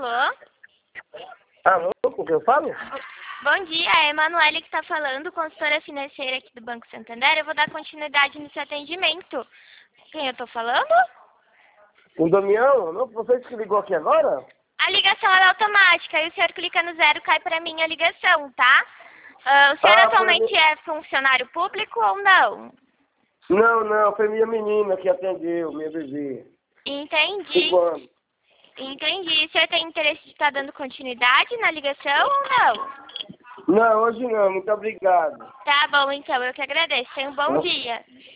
Alô? Alô, com quem eu falo? Bom dia, é a Emanuele que está falando, consultora financeira aqui do Banco Santander. Eu vou dar continuidade no seu atendimento. Quem eu estou falando? Com o Damião? Não, você que ligou aqui agora? A ligação é automática e o senhor clica no 0, cai para mim a ligação, tá? O senhor atualmente é funcionário público ou não? Não, foi minha menina que atendeu, minha bebê. Entendi. 5 anos. Entendi. O senhor tem interesse de estar dando continuidade na ligação ou não? Não, hoje não, muito obrigado. Tá bom, então. Eu que agradeço. Tenha um bom dia.